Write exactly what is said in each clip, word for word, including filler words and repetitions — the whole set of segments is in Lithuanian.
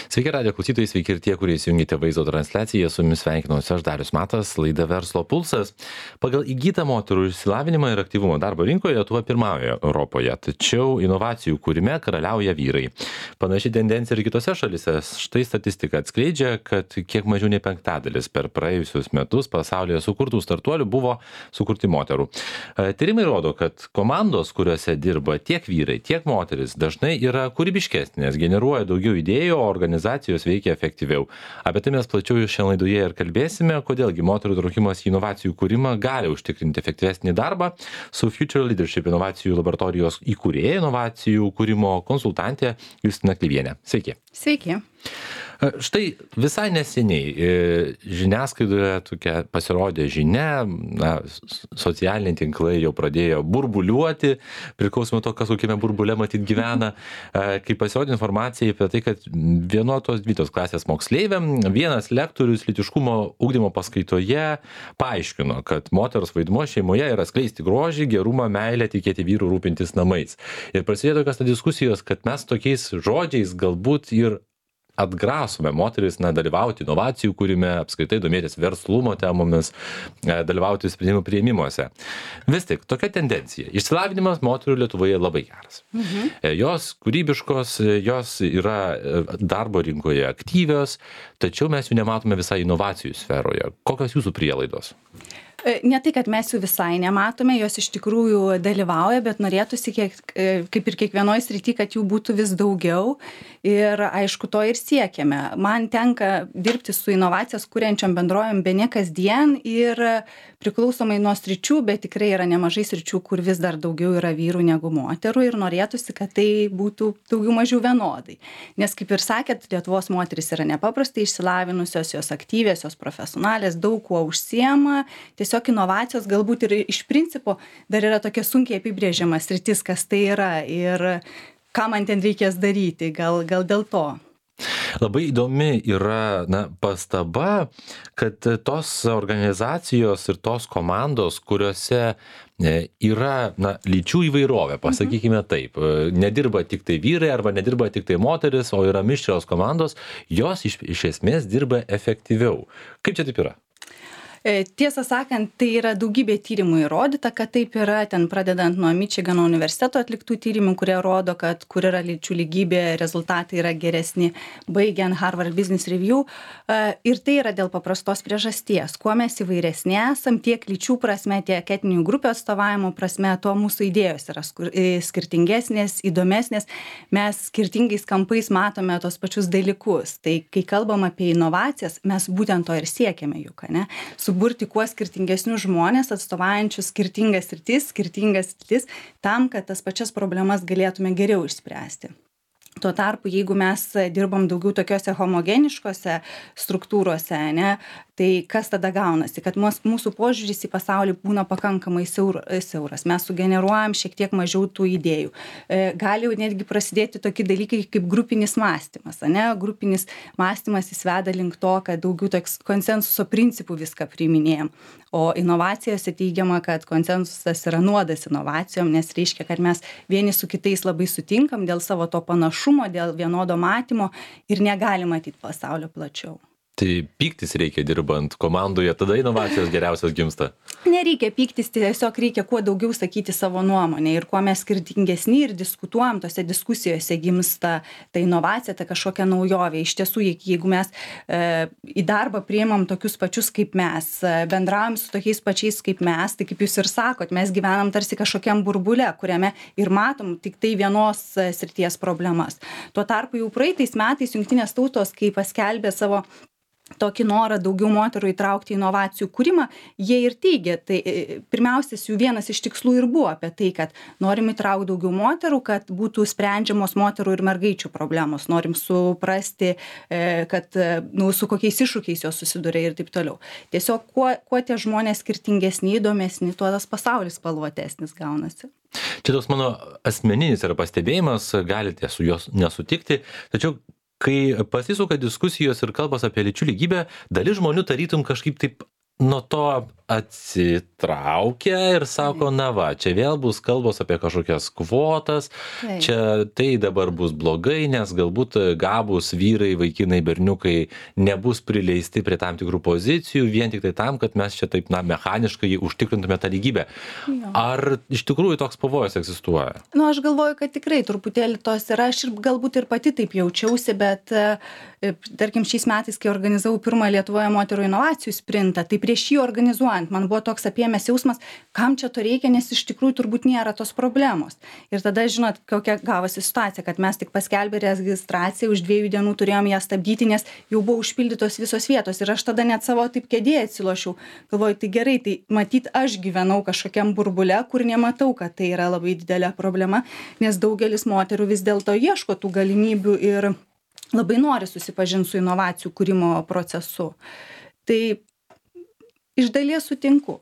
Sveiki, radio klausytojai, sveiki ir tie, kurie įsijungite vaizdo transliaciją. Su jumis sveikinuosi aš, Darius Matas, laida Verslo pulsas. Pagal įgytą moterų išsilavinimą ir aktyvumą darbo rinkoje Lietuva pirmauja Europoje, tačiau inovacijų kūrime karaliauja vyrai. Panaši tendencija ir kitose šalise. Štai statistika atskleidžia, kad kiek mažiau nei penktadalis per praėjusius metus pasaulyje sukurtų startuolių buvo sukurti moterų. Tyrimai rodo, kad komandos, kuriuose dirba tiek vyrai, tiek moteris, dažnai yra kūrybiškesnės, generuoja daugiau idėjų, o organizacijos veikia efektyviau. Apie tai mes plačiau šiandien laidoje ir kalbėsime, kodėlgi moterų traukimas į inovacijų kūrimą gali užtikrinti efektyvesnį darbą su Future Leadership inovacijų laboratorijos įkūrėja, inovacijų kūrimo konsultantė Justina Klivienė. Sveiki. Sveiki. Štai visai neseniai žiniasklaidoje tokia pasirodė žinia, na, socialiniai tinklai jau pradėjo burbuliuoti, priklausomai to, kas kokiame burbule matyt gyvena, kai pasirodė informacija apie tai, kad vienuotos dvyliktos klasės moksleiviam vienas lektorius lytiškumo ugdymo paskaitoje paaiškino, kad moters vaidmuo šeimoje yra skleisti grožį, gerumą, meilę, tikėti vyrų, rūpintis namais. Ir prasidėjo tokios diskusijos, kad mes tokiais žodžiais galbūt ir atgrasome moteris na, dalyvauti inovacijų kūrime, apskritai domėtis verslumo temomis, dalyvauti sprendimų priėmimuose. Vis tik, tokia tendencija. Išsilavinimas moterų Lietuvoje labai geras. Mhm. Jos kūrybiškos, jos yra darbo rinkoje aktyvios, tačiau mes jų nematome visai inovacijų sferoje. Kokios jūsų prielaidos? Ne tai, kad mes jų visai nematome, jos iš tikrųjų dalyvauja, bet norėtųsi, kiek, kaip ir kiekvienoje srity, kad jų būtų vis daugiau ir aišku, to ir siekiame. Man tenka dirbti su inovacijas kuriančiom bendrovėm bene kasdien ir priklausomai nuo sričių, bet tikrai yra nemažai sričių, kur vis dar daugiau yra vyrų negu moterų ir norėtųsi, kad tai būtų daugiau mažiau vienodai. Nes kaip ir sakėt, Lietuvos moteris yra nepaprastai išsilavinusios, jos aktyvios, jos profesionalės, daug kuo užsiema. Tiesiog inovacijos galbūt ir iš principo dar yra tokia sunkiai apibrėžiama sritis, kas tai yra ir ką man ten reikės daryti, gal, gal dėl to. Labai įdomi yra na, pastaba, kad tos organizacijos ir tos komandos, kuriuose yra na, lyčių įvairovė, pasakykime taip, nedirba tik tai vyrai arba nedirba tik tai moteris, o yra mišrios komandos, jos iš, iš esmės dirba efektyviau. Kaip čia taip yra? Tiesą sakant, tai yra daugybė tyrimų įrodyta, kad taip yra, ten pradedant nuo Mičigano universiteto atliktų tyrimų, kurie rodo, kad kur yra lyčių lygybė, rezultatai yra geresni, baigiant Harvard Business Review. Ir tai yra dėl paprastos priežasties. Kuo mes įvairesni esam, tiek lyčių prasme, tiek etninių grupių atstovavimo prasme, tuo mūsų idėjos yra skirtingesnės, įdomesnės. Mes skirtingais kampais matome tos pačius dalykus. Tai kai kalbam apie inovacijas, mes būtent to ir siekiame juk, ne? Suburti kuo skirtingesnius žmonės, atstovaujančius skirtingas sritis, skirtingas sritis, tam, kad tas pačias problemas galėtume geriau išspręsti. Tuo tarpu, jeigu mes dirbam daugiau tokiuose homogeniškose struktūrose, ne, tai kas tada gaunasi, kad mūsų požiūris į pasaulį būna pakankamai siauras. Mes sugeneruojam šiek tiek mažiau tų idėjų. Gali jau netgi prasidėti tokie dalykai kaip grupinis mąstymas. Ne? Grupinis mąstymas įsveda link to, kad daugiau toks konsensuso principų viską priiminėjam. O inovacijose teigiama, kad konsensusas yra nuodas inovacijom, nes reiškia, kad mes vieni su kitais labai sutinkam dėl savo to panašumo, dėl vienodo matymo ir negalim matyti pasaulio plačiau. Tai pyktis reikia dirbant komandoje, tada inovacijos geriausios gimsta. Nereikia pyktis, tiesiog reikia kuo daugiau sakyti savo nuomonę ir kuo mes skirtingesni ir diskutuojam, tose diskusijose gimsta ta inovacija, ta kažkokia naujovė. Iš tiesų, jeigu mes e, į darbą priimam tokius pačius kaip mes, bendraujam su tokiais pačiais kaip mes, tai kaip jūs ir sakot, mes gyvenam tarsi kažkokiam burbule, kuriame ir matom tik tai vienos srities problemas. Tuo tarpu jau praeitais metais Jungtinės tautos, kai paskelbė savo tokį norą daugiau moterų įtraukti į inovacijų kūrimą, jie ir teigia, tai pirmiausias jų vienas iš tikslų ir buvo apie tai, kad norim įtraukti daugiau moterų, kad būtų sprendžiamos moterų ir mergaičių problemos, norim suprasti, kad nu, su kokiais iššūkiais jos susiduria ir taip toliau. Tiesiog kuo, kuo tie žmonės skirtingesni, įdomesni, tuo tas pasaulis spalvotesnis gaunasi. Čia toks mano asmeninis yra pastebėjimas, galite su jos nesutikti, tačiau kai pasisuka diskusijos ir kalbos apie lyčių lygybę, dalis žmonių tarytum kažkaip taip nuo to atsitraukia ir sako, na va, čia vėl bus kalbos apie kažkokias kvotas, Taip. čia tai dabar bus blogai, nes galbūt gabūs vyrai, vaikinai, berniukai nebus prileisti prie tam tikrų pozicijų, vien tik tai tam, kad mes čia taip, na, mechaniškai užtikrintume tą lygybę. Jo. Ar iš tikrųjų toks pavojus egzistuoja? Nu, aš galvoju, kad tikrai truputėlį tos yra, aš ir galbūt ir pati taip jaučiausi, bet e, tarkim šiais metais, kai organizavau pirmą Lietuvoje moterų inovacijų sprintą, tai prieš jį organizuojant, man buvo toks apėmęs jausmas, kam čia to reikia, nes iš tikrųjų turbūt nėra tos problemos. Ir tada, žinot, kokia gavosi situacija, kad mes tik paskelbė registraciją, už dviejų dienų turėjom ją stabdyti, nes jau buvo užpildytos visos vietos. Ir aš tada net savo taip kėdėje atsilošiau. Galvoju, tai gerai, tai matyt, aš gyvenau kažkokiam burbule, kur nematau, kad tai yra labai didelė problema, nes daugelis moterų vis dėlto ieško tų galimybių ir labai nori susipažinti su inovacijų kūrimo procesu. Tai iš dalies sutinku.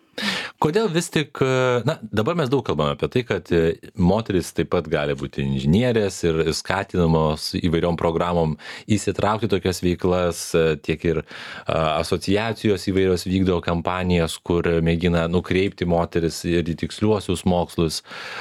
Kodėl vis tik, na, dabar mes daug kalbame apie tai, kad moteris taip pat gali būti inžinierės ir skatinamos įvairiom programom įsitraukti tokias veiklas, tiek ir asociacijos įvairios vykdo kampanijas, kur mėgina nukreipti moteris ir į tiksliuosius mokslus.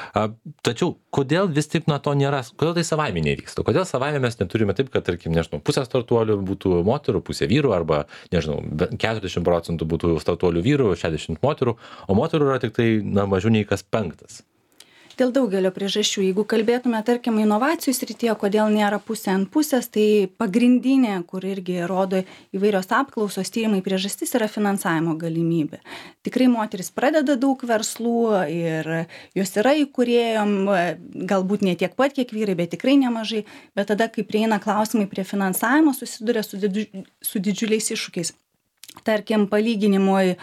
Tačiau kodėl vis tik nuo to nėra, kodėl tai savaime nevyksta? Kodėl savaime mes neturime taip, kad, tarkim, nežinau, pusė startuolių būtų moterų, pusė vyrų, arba, nežinau, keturiasdešimt procentų būtų startuolių vyrų, šešiasdešimt moterų, o moterų yra tik tai, na, mažiau nei kas penktas. Dėl daugelio priežasčių. Jeigu kalbėtume, tarkim, inovacijų srityje, kodėl nėra pusė ant pusės, tai pagrindinė, kur irgi rodo įvairios apklausos, tyrimai, priežastis yra finansavimo galimybė. Tikrai moteris pradeda daug verslų ir jos yra įkūrėjom, galbūt ne tiek pat, kiek vyrai, bet tikrai nemažai, bet tada, kai prieina klausimai prie finansavimo, susiduria su, didžiu, su didžiuliais iššūkiais. Tarkim, palyginimui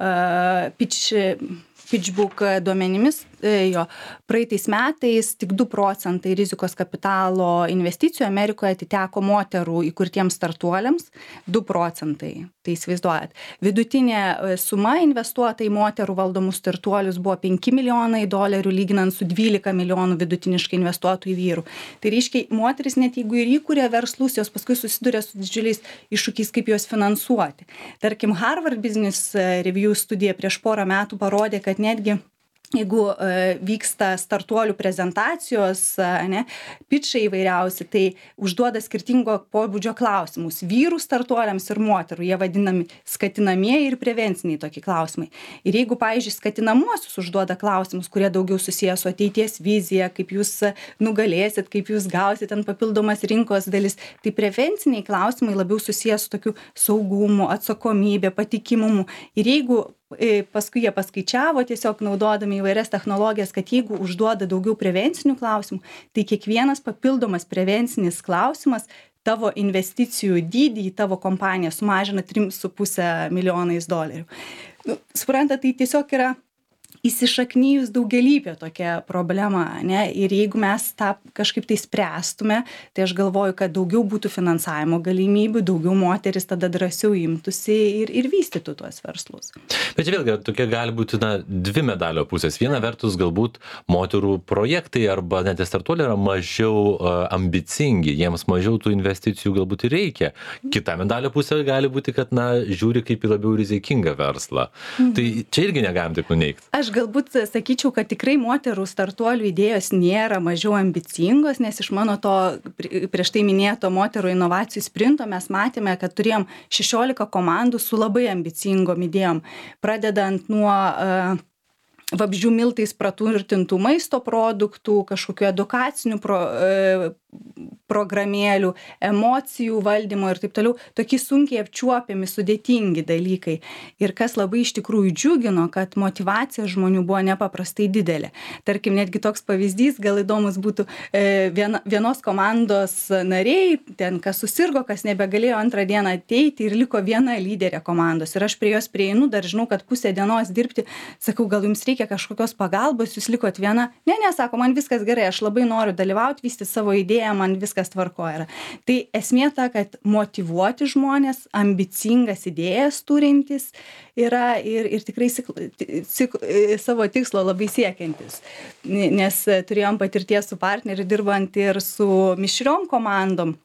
uh, pitch, PitchBook duomenimis, jo, praeitais metais tik du procentai rizikos kapitalo investicijų Amerikoje atiteko moterų įkurtiems startuoliams, du procentai, tai įsivaizduojat. Vidutinė suma investuota į moterų valdomus startuolius buvo penki milijonai dolerių, lyginant su dvylika milijonų vidutiniškai investuotų į vyrų. Tai reiškia, moteris net jeigu ir įkūrė verslus, jos paskui susiduria su didžiuliais iššūkiais, kaip juos finansuoti. Tarkim, Harvard Business Review studija prieš porą metų parodė, kad netgi jeigu uh, vyksta startuolių prezentacijos, uh, ne, pitchai įvairiausi, tai užduoda skirtingo pobūdžio klausimus. Vyrų startuoliams ir moterų, jie vadinami skatinamieji ir prevenciniai tokie klausimai. Ir jeigu, pavyzdžiui, skatinamuosius užduoda klausimus, kurie daugiau susiję su ateities vizija, kaip jūs nugalėsit, kaip jūs gausit ten papildomas rinkos dalis, tai prevenciniai klausimai labiau susiję su tokiu saugumu, atsakomybė, patikimumu. Ir jeigu paskui jie paskaičiavo, tiesiog naudodami įvairias technologijas, kad jeigu užduoda daugiau prevencinių klausimų, tai kiekvienas papildomas prevencinis klausimas tavo investicijų dydį į tavo kompaniją sumažina trim su puse milijonais dolerių. Nu, supranta, tai tiesiog yra įsišaknyjus daugelybė tokia problema, ne? Ir jeigu mes tą kažkaip tai spręstume, tai aš galvoju, kad daugiau būtų finansavimo galimybių, daugiau moteris tada drąsiau imtųsi ir, ir vystytų tuos verslus. Bet čia vėlgi tokia gali būti, na, dvi medalio pusės. Viena vertus galbūt moterų projektai arba net startuoliai yra mažiau uh, ambicingi, jiems mažiau tų investicijų galbūt ir reikia. Kita medalio pusė gali būti, kad, na, žiūri kaip į labiau rizikingą verslą. Mhm. Tai čia irgi negalim taip nuneigti. Aš galbūt sakyčiau, kad tikrai moterų startuolių idėjos nėra mažiau ambicingos, nes iš mano to prieš tai minėto moterų inovacijų sprinto mes matėme, kad turėjom šešiolika komandų su labai ambicingom idėjom, pradedant nuo uh, vabzdžių miltais praturtintų maisto produktų, kažkokių edukacinių pro, e, programėlių, emocijų valdymo ir taip toliau, tokie sunkiai apčiuopiami, sudėtingi dalykai. Ir kas labai iš tikrųjų džiugino, kad motyvacija žmonių buvo nepaprastai didelė. Tarkim, netgi toks pavyzdys, gal įdomus būtų e, viena, vienos komandos nariai, ten kas susirgo, kas nebegalėjo antrą dieną ateiti ir liko viena lyderė komandos. Ir aš prie jos prieinu, dar žinau, kad pusę dienos dirbti, sakau, gal jums reikia kažkokios pagalbos, jūs likot viena. Ne, ne, sako, man viskas gerai, aš labai noriu dalyvauti, vystyti savo idėją, man viskas tvarkoja yra. Tai esmė ta, kad motyvuoti žmonės, ambicingas idėjas turintys yra ir, ir tikrai sik, sik, savo tikslo labai siekiantis. Nes turėjom patirties su partneriu dirbant ir su mišriom komandom.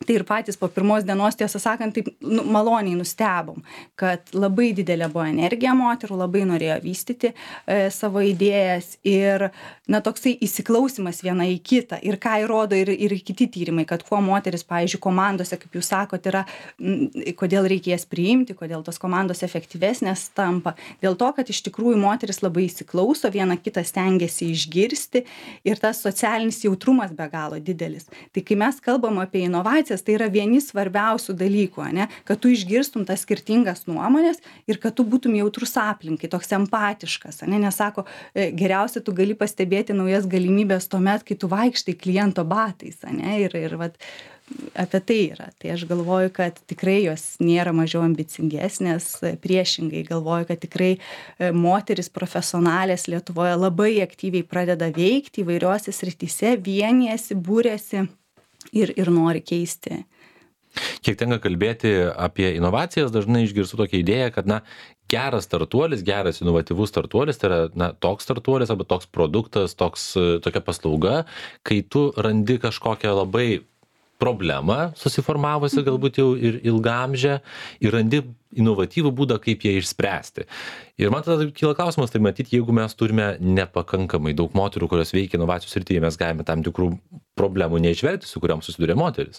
Tai ir patys po pirmos dienos, tiesą sakant, taip nu, maloniai nustebom, kad labai didelė buvo energija moterų, labai norėjo vystyti e, savo idėjas ir, na, toksai įsiklausimas viena į kitą. Ir ką įrodo ir, ir kiti tyrimai, kad kuo moteris, pavyzdžiui, komandose, kaip jūs sakote, yra, m, kodėl reikia jas priimti, kodėl tos komandos efektyvesnės tampa. Dėl to, kad iš tikrųjų moteris labai įsiklauso, viena kitą stengiasi išgirsti ir tas socialinis jautrumas be galo didelis. Tai kai mes kalbam apie inovacijas, tai yra vieni svarbiausių dalykų, ane? Kad tu išgirstum tas skirtingas nuomonės ir kad tu būtum jautrus aplinkai, toks empatiškas, ane? Nes sako, geriausia tu gali pastebėti naujas galimybės tuomet, kai tu vaikštai kliento batais, ane? Ir, ir vat, apie tai yra. Tai aš galvoju, kad tikrai jos nėra mažiau ambicingesnės, priešingai galvoju, kad tikrai moteris profesionalės Lietuvoje labai aktyviai pradeda veikti įvairiuose srityse, vienijasi, būrėsi ir, ir nori keisti. Kiek tenka kalbėti apie inovacijas, dažnai išgirstu tokią idėją, kad na, geras startuolis, geras inovatyvus startuolis, tai yra na, toks startuolis arba toks produktas, toks, tokia paslauga, kai tu randi kažkokią labai problemą susiformavusi galbūt jau ir ilgamžę ir randi inovatyvų būdą, kaip ją išspręsti. Ir man tada kyla klausimas, tai matyti, jeigu mes turime nepakankamai daug moterų, kurios veikia inovacijų srityje, mes galime tam tikrų problemų neišvelgti, su kuriam susiduria moteris.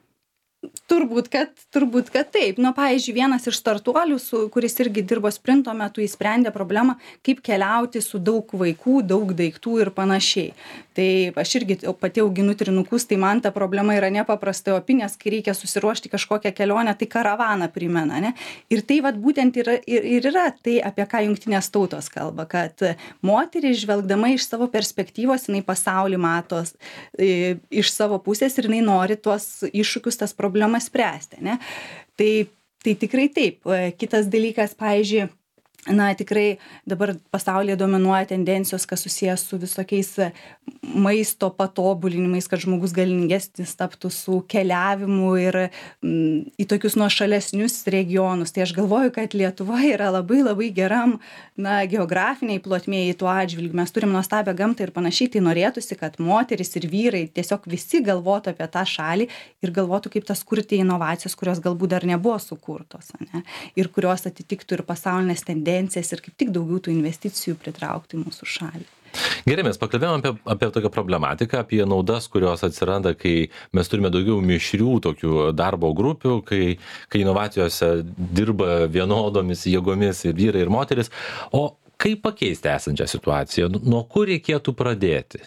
Turbūt, kad, turbūt, kad taip. Nu, pavyzdžiui, vienas iš startuolių, su, kuris irgi dirbo sprinto metu, įsprendė problemą, kaip keliauti su daug vaikų, daug daiktų ir panašiai. Tai aš irgi pati auginu trinukus, tai man ta problema yra nepaprastai opi, nes kai reikia susiruošti kažkokią kelionę, tai karavaną primena, ne? Ir tai vat, būtent yra, ir, ir yra tai, apie ką Jungtinės tautos kalba, kad moteris žvelgdama iš savo perspektyvos, jinai pasaulį matos e, iš savo pusės ir jinai nori tuos iššūkius, tas problemas spręsti, ne? Tai, tai tikrai taip. Kitas dalykas, pavyzdžiui, na, tikrai dabar pasaulyje dominuoja tendencijos, kas susijęs su visokiais maisto patobulinimais, kad žmogus galingesnis taptų su keliavimu ir m, į tokius nuošalesnius regionus. Tai aš galvoju, kad Lietuva yra labai labai geram, na, geografiniai plotmėje tuo atžvilgiu. Mes turim nuostabią gamtą ir panašiai, tai norėtųsi, kad moteris ir vyrai tiesiog visi galvotų apie tą šalį ir galvotų, kaip tas kurti inovacijas, kurios galbūt dar nebuvo sukurtos, ne? Ir kurios atitiktų ir pasaulinės tendencijas ir kaip tik daugiau tų investicijų pritraukti į mūsų šalį. Gerai, mes pakalbėjome apie, apie tokią problematiką, apie naudas, kurios atsiranda, kai mes turime daugiau mišrių tokių darbo grupių, kai, kai inovacijose dirba vienodomis jėgomis ir vyrai ir moteris. O kaip pakeisti esančią situaciją? Nuo kur reikėtų pradėti?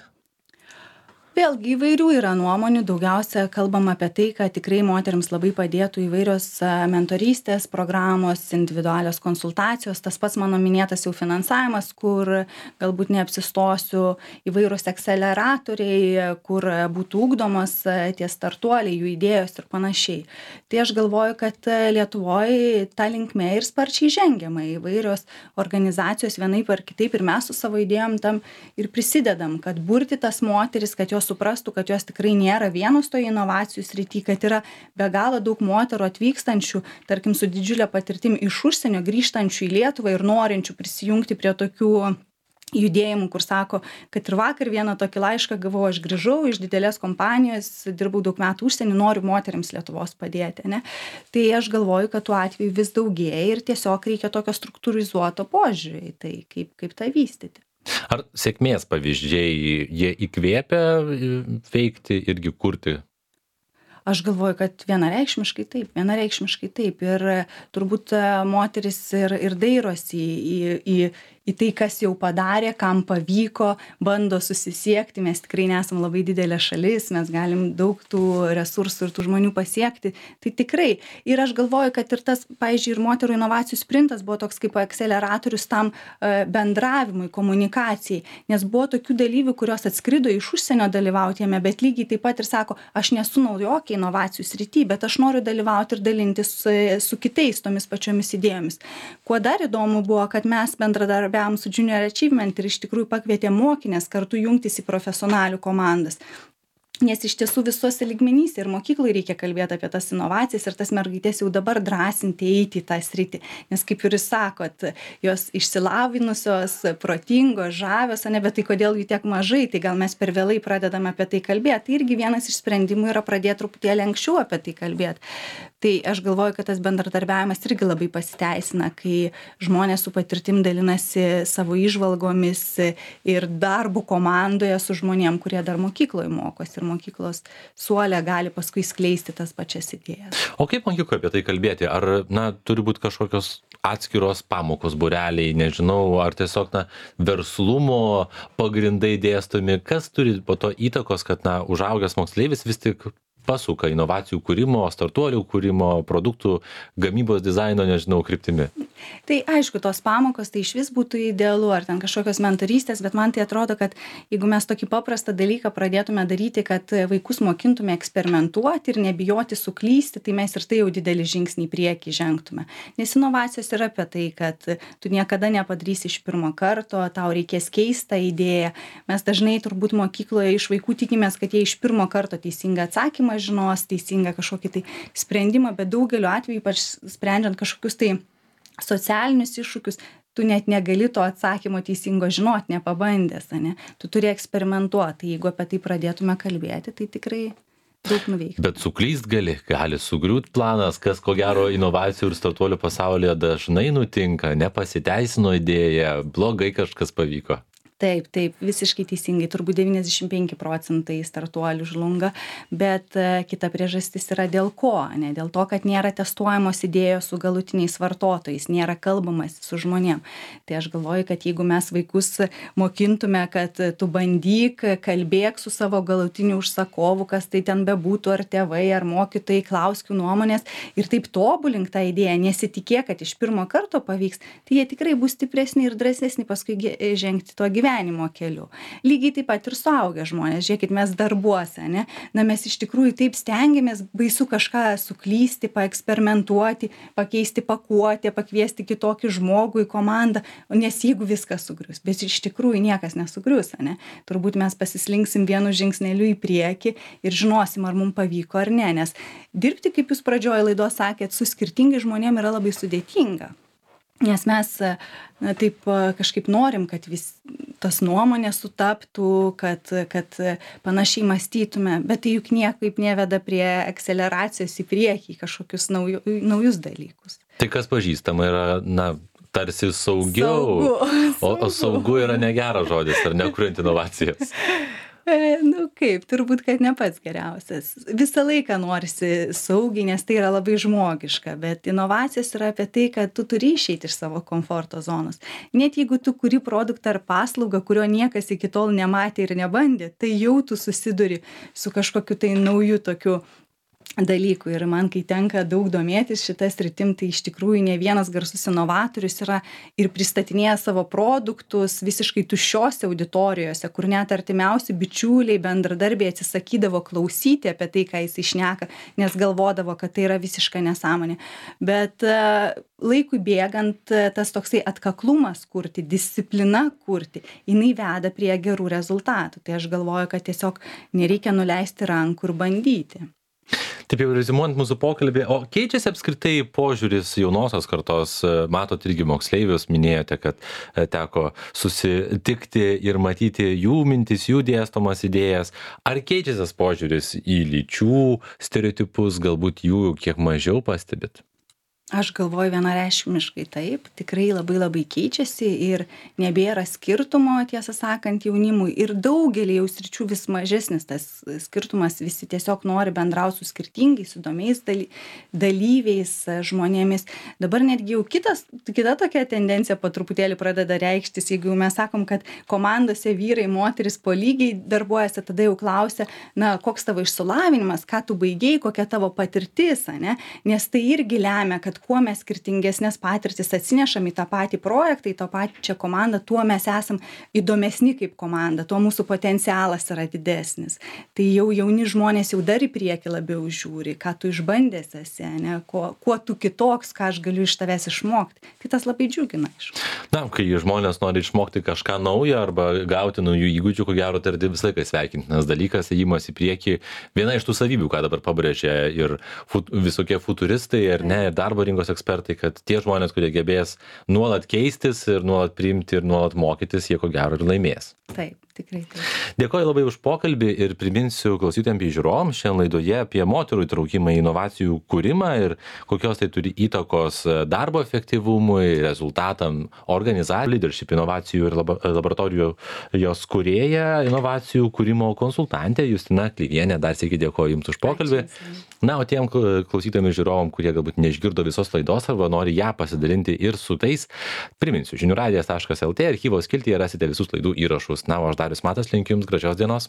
Vėlgi įvairių yra nuomonių, daugiausia kalbam apie tai, kad tikrai moterims labai padėtų įvairios mentorystės programos, individualios konsultacijos, tas pats mano minėtas jau finansavimas, kur galbūt neapsistosiu, įvairūs akceleratoriai, kur būtų ugdomos tie startuoliai, jų idėjos ir panašiai. Tai aš galvoju, kad Lietuvoje ta linkme ir sparčiai žengiama, įvairios organizacijos vienaip ar kitaip ir mes su savo idėjom tam ir prisidedam, kad burti tas moteris, kad jos suprastų, kad jos tikrai nėra vienos toje inovacijų srity, kad yra be galo daug moterų atvykstančių, tarkim, su didžiulė patirtim iš užsienio, grįžtančių į Lietuvą ir norinčių prisijungti prie tokių judėjimų, kur sako, kad ir vakar vieną tokį laišką gavau, aš grįžau iš didelės kompanijos, dirbau daug metų užsienį, noriu moteriams Lietuvos padėti, ne? Tai aš galvoju, kad tų atvejų vis daugėja ir tiesiog reikia tokio struktūrizuoto požiūrį į tai, kaip, kaip tą vystyti. Ar sėkmės pavyzdžiai, jie įkvėpia veikti irgi kurti? Aš galvoju, kad vienareikšmiškai taip, vienareikšmiškai taip. Ir turbūt moteris ir, ir dairosi į, į, į tai, kas jau padarė, kam pavyko, bando susisiekti. Mes tikrai nesam labai didelė šalis, mes galim daug tų resursų ir tų žmonių pasiekti. Tai tikrai. Ir aš galvoju, kad ir tas, pavyzdžiui, ir moterų inovacijų sprintas buvo toks kaip akceleratorius tam bendravimui, komunikacijai. Nes buvo tokių dalyvių, kurios atskrido iš užsienio dalyvauti jame, bet lygiai taip pat ir sako, aš nesu naujokė inovacijų srity, bet aš noriu dalyvauti ir dalintis su, su kitais tomis pačiomis idėjomis. Kuo dar įdomu buvo, kad mes bendradarbiavom su Junior Achievement ir iš tikrųjų pakvietė mokinės kartu jungtis į profesionalių komandas. Nes iš tiesų visuose lygmenyse ir mokykloje reikia kalbėti apie tas inovacijas ir tas mergaitės jau dabar drąsinti eiti į tą sritį. Nes kaip ir jūs sakot, jos išsilavinusios, protingos, žavios, ne, bet tai kodėl jų tiek mažai, tai gal mes per vėlai pradedame apie tai kalbėti. Tai irgi vienas iš sprendimų yra pradėti truputėlį anksčiau apie tai kalbėti. Tai aš galvoju, kad tas bendradarbiavimas irgi labai pasiteisina, kai žmonės su patirtim dalinasi savo įžvalgomis ir darbų komandoje su žmonėm, kurie dar mokykloje mokosi ir mokyklos suole gali paskui skleisti tas pačias idėjas. O kaip mokykloje apie tai kalbėti? Ar, na, turi būti kažkokios atskiros pamokos, būreliai, nežinau, ar tiesiog, na, verslumo pagrindai dėstomi? Kas turi po to įtakos, kad, na, užaugęs moksleivis vis tik pasuka inovacijų kūrimo, startuolių kūrimo, produktų gamybos dizaino, nežinau, kryptimi? Tai aišku, tos pamokos tai iš vis būtų idealu, ar ten kažkokios mentorystės, bet man tai atrodo, kad jeigu mes tokį paprastą dalyką pradėtume daryti, kad vaikus mokintume eksperimentuoti ir nebijoti suklysti, tai mes ir tai jau didelį žingsnį į priekį žengtume. Nes inovacijos yra apie tai, kad tu niekada nepadarysi iš pirmo karto, tau reikės keistą idėją. Mes dažnai turbūt mokykloje iš vaikų tikimės, kad jie iš pirmo karto teisingą atsakymą žinos, teisingą kažkokį tai sprendimą, bet daugeliu atveju, ypač sprendžiant kažkokius tai socialinius iššūkius, tu net negali to atsakymo teisingo žinot, nepabandęs, ne? Tu turi eksperimentuoti. Jeigu apie tai pradėtume kalbėti, tai tikrai daug nuveikti. Bet suklyst gali, gali sugriūt planas, kas ko gero inovacijų ir startuolių pasaulyje dažnai nutinka, nepasiteisino idėja, blogai kažkas pavyko. Taip, taip, visiškai teisingai, turbūt devyniasdešimt penki procentai startuolių žlunga, bet kita priežastis yra dėl ko, ne? Dėl to, kad nėra testuojamos idėjos su galutiniais vartotojais, nėra kalbamas su žmonėm. Tai aš galvoju, kad jeigu mes vaikus mokintume, kad tu bandyk, kalbėk su savo galutiniu užsakovu, kas tai ten bebūtų, ar tėvai, ar mokytojai, klausk jų nuomonės ir taip tobulink tą idėją, nesitikėk, kad iš pirmo karto pavyks, tai jie tikrai bus stipresni ir drąsesni paskui žengti to gyvenimo. gyvenimo keliu. Lygiai taip pat ir suaugę žmonės. Žiūrėkit, mes darbuose, ne? Na, mes iš tikrųjų taip stengiamės baisu kažką suklysti, paeksperimentuoti, pakeisti pakuotę, pakviesti kitokį žmogų į komandą, nes jeigu viskas sugrius, bet iš tikrųjų niekas nesugrius, ne? Turbūt mes pasislinksim vienu žingsneliu į priekį ir žinosim, ar mums pavyko ar ne, nes dirbti, kaip jūs pradžioje laidos sakėt, su skirtingai žmonėm yra labai sudėtinga. Nes mes na, taip kažkaip norim, kad vis tas nuomonės sutaptų, kad, kad panašiai mąstytume, bet tai juk niekaip neveda prie akceleracijos į priekį kažkokius nauju, naujus dalykus. Tai kas pažįstama yra, na, tarsi saugiau, saugu, o, o saugu yra negeras žodis, ar nekuriant inovacijas? E, nu kaip, turbūt, kad ne pats geriausias. Visą laiką norisi saugiai, nes tai yra labai žmogiška, bet inovacijos yra apie tai, kad tu turi išeiti iš savo komforto zonos. Net jeigu tu kuri produktą ar paslaugą, kurio niekas iki tol nematė ir nebandė, tai jau tu susiduri su kažkokiu tai nauju tokiu dalykų ir man, kai tenka daug domėtis šitą sritim, tai iš tikrųjų ne vienas garsus inovatorius yra ir pristatinėja savo produktus visiškai tuščiose auditorijose, kur net artimiausi bičiuliai, bendradarbiai atsisakydavo klausyti apie tai, ką jis išneka, nes galvodavo, kad tai yra visiška nesąmonė. Bet laikui bėgant tas toksai atkaklumas kurti, disciplina kurti, jinai veda prie gerų rezultatų. Tai aš galvoju, kad tiesiog nereikia nuleisti rankų ir bandyti. Taip jau rezimuojant mūsų pokalbį, o keičiasi apskritai požiūris jaunosios kartos, matot irgi moksleivius, minėjote, kad teko susitikti ir matyti jų mintis, jų dėstomas idėjas. Ar keičiasi tas požiūris į lyčių stereotipus, galbūt jų kiek mažiau pastebit? Aš galvoju vienareikšmiškai taip, tikrai labai labai keičiasi ir nebėra skirtumo, tiesą sakant, jaunimui ir daugelį jau sričių vis mažesnis tas skirtumas, visi tiesiog nori bendrauti su skirtingais, įdomiais daly, dalyviais, žmonėmis. Dabar netgi jau kitas, kita tokia tendencija po truputėlį pradeda reikštis, jeigu mes sakom, kad komandose vyrai, moteris po lygiai darbuojasi, tada jau klausia, na, koks tavo išsilavinimas, ką tu baigei, kokia tavo patirtis, ne? Nes tai irgi lemia, kad kuo mes skirtingesnės patirtis atsinešam į tą patį projektą, į tą pačią komandą, tuo mes esam įdomesni kaip komanda, tuo mūsų potencialas yra didesnis. Tai jau jauni žmonės jau dar į priekį labiau žiūri, ką tu išbandęs esi, ne, kuo, kuo tu kitoks, ką aš galiu iš tavęs išmokti. Tai tas labai džiugina. Na, kai žmonės nori išmokti kažką naujo arba gauti naujų įgūdžių, ko gero, tai visą laiką sveikintinas dalykas, ėjimas į priekį. Viena iš tų savybių, ką dabar pabrėžia ir fut, visokie futuristai, ar ne, ir darbo rinkos ekspertai, kad tie žmonės, kurie gebės nuolat keistis ir nuolat priimti ir nuolat mokytis, jie ko gero ir laimės. Taip, tikrai taip. Dėkoju labai už pokalbį ir priminsiu klausytojams bei žiūrovams šiandien laidoje apie moterų įtraukimą į inovacijų kūrimą ir kokios tai turi įtakos darbo efektyvumui, rezultatam organizacijų, leadership inovacijų ir laboratorijų jos kūrėja, inovacijų kūrimo konsultantė Justina Klyvienė. Dar sykį dėkoju Jums už pokalbį. Na, o tiem klausytojams ir žiūrovam, kurie galbūt neišgirdo visos laidos arba nori ją pasidalinti ir su tais, priminsiu, žinių radijas taškas lt archyvo skiltyje rasite visus laidų įrašus. Na, o aš Darius Matas linkiu Jums gražios dienos.